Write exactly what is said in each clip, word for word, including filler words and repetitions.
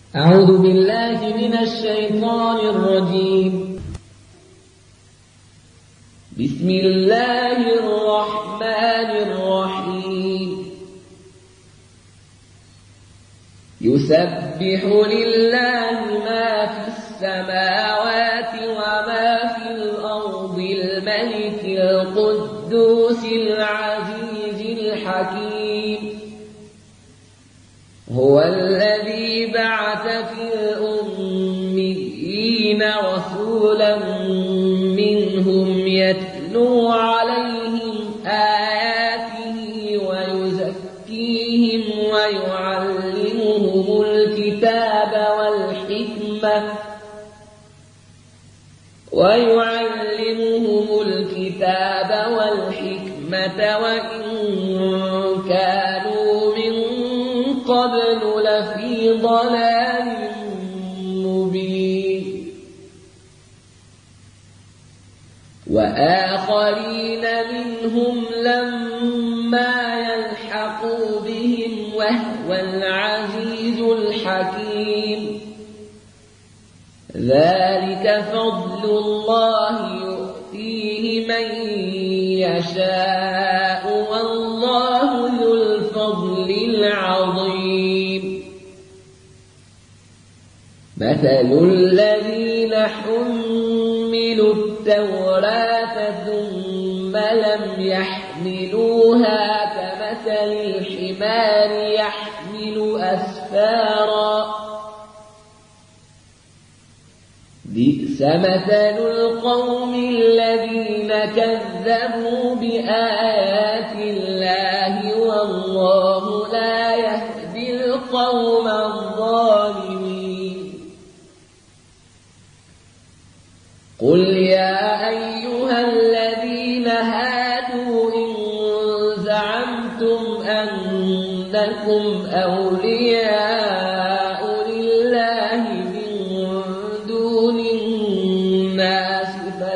أعوذ بالله من الشيطان الرجيم. بسم الله الرحمن الرحيم. يسبح لله ما في السماوات وما في الأرض الملك القدوس العزيز الحكيم. هو الذي بعث في الأميين رسولا منهم يتلو عليهم آياته ويزكيهم ويعلمهم الكتاب والحكمة ويعلمهم الكتاب والحكمة وإن كانوا من قبل لفي ضلال مبين. وآخرين منهم لما يلحقوا بهم وهو العزيز الحكيم. ذلك فضل الله يؤتيه من يشاء والله ذو الفضل العظيم. مثل الذين حملوا التوراة ثم لم يحملوها كمثل الحمار يحمل أسفارا بئس مثل القوم الذين كذبوا بآيات الله والله لا يهدي القوم الظالمين. قل يا أيها الذين هادوا إن زعمتم أنكم أولياء لله من دون الناس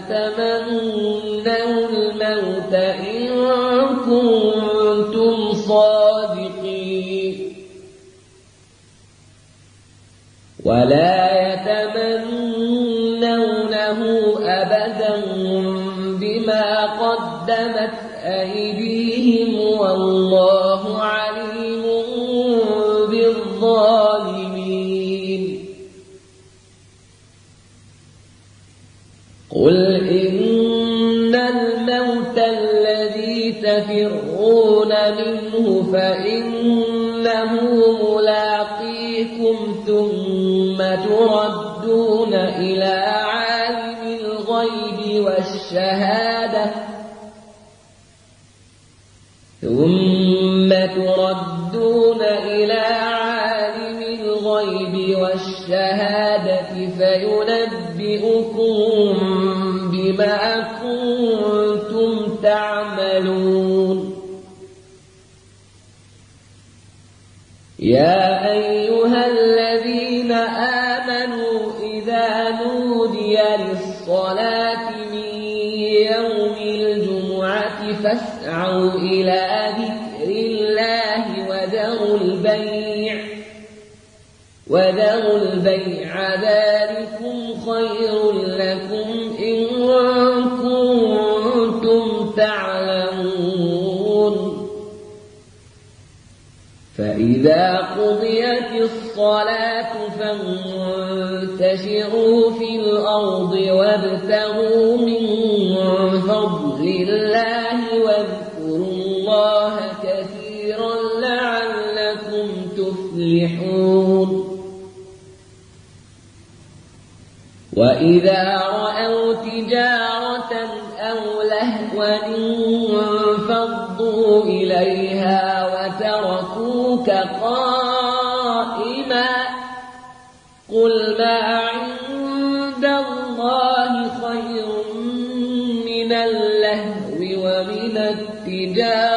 فتمنوا الموت إن كنتم صادقين ولا يتمنونه أبدا بما قدمت أيديهم والله عليم بالظالمين. قل إن الموت الذي تفرون منه فإنه ملاقيكم ثم تردون إلى عالم الغيب والشهادة ثم تردون إلى عالم الغيب والشهادة فينبئكم بما كنتم تعملون. يا أيها الذين آمنوا إذا نودي للصلاة من يوم الجمعة فاسعوا إلى ذكر الله وذروا البيع وذروا البيع ذلكم خير لكم إن كنتم تعلمون. فإذا قضيت الصلاة فانتشروا في الأرض وابتغوا من فضل الله واذكروا الله كثيرا لعلكم تفلحون. وإذا رأوا تجارة أو لهوا انفضوا إليها وتركوك قائما قل ما عند الله خير من اللهو ومن التجارة